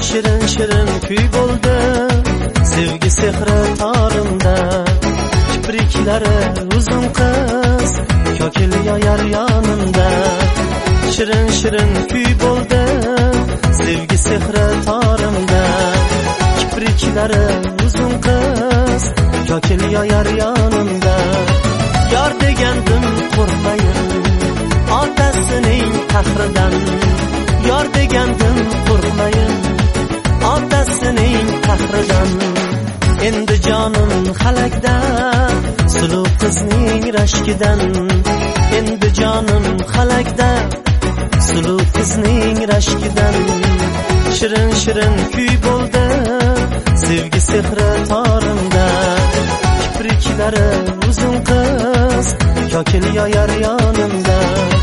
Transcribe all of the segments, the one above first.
shirin shirin kuy bo'ldi sevgi sehri torimda. Kipriklari uzun qiz kokil yoyar yonimda. Shirin shirin kuy bo'ldi sevgi sehri torimda. Kipriklari uzun qiz kokil yoyar yonimda. Yor degandim qo'rqmayin otasining qahridan. Yor degandim qo'rqmayin otasining qahridan. Endi jonim xalakda suluv qizning rashkidan. Endi jonim xalakda suluv qizning rashkidan. Shirin shirin kuy bo'ldi sevgi sehri torimda. Kipriklari uzun qiz kokil yoyar yonimda.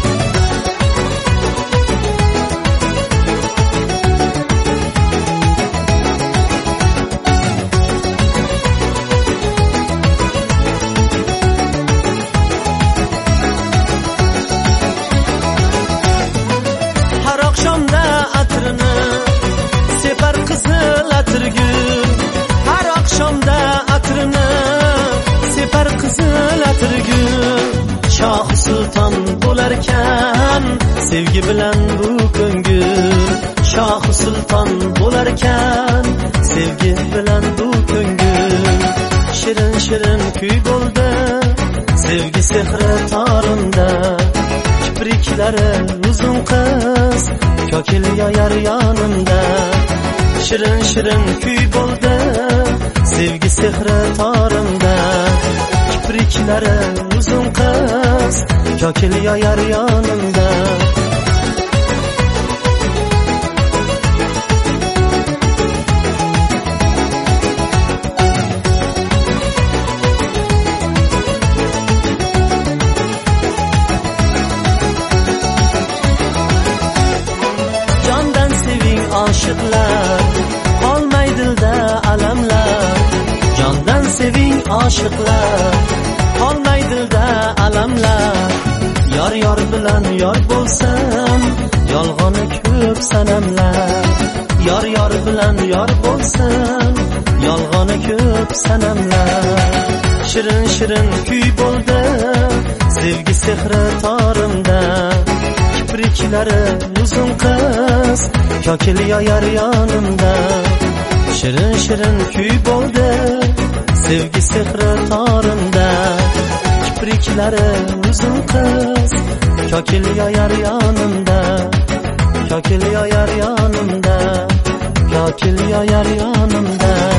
Har oqshomda atrini separ qizil atirgul. Har oqshomda atrini separ qizil atirgul. Shoh sulton bo'larkan sevgi bilan bu ko'ngil. Shoh sulton bo'larkan sevgi bilan bu ko'ngil. Shirin shirin kuy bo'ldi sevgi sehri torimda. Kipriklari uzun qiz kokil yoyar yonimda. Shirin shirin kuy bo'ldi sevgi sehri torimda. Kipriklari uzun qiz kokil yoyar yonimda. Jondan seving oshiqlar, qolmay dilda alamlar. Jondan seving oshiqlar, qolmay dilda alamlar. Yor yor bilan yor bo'lsam, yolg'oni ko'p sanamlar. Yor yor bilan yor bo'lsam, yolg'oni ko'p sanamlar. Shirin shirin kuy bo'ldi sevgi sehri torimda. Kipriklari uzun qiz kokil yoyar yonimda. Shirin shirin kuy bo'ldi sevgi sehri torimda. Kipriklari uzun qiz kokil yoyar yonimda. Kokil yoyar yonimda. Kokil yoyar yonimda.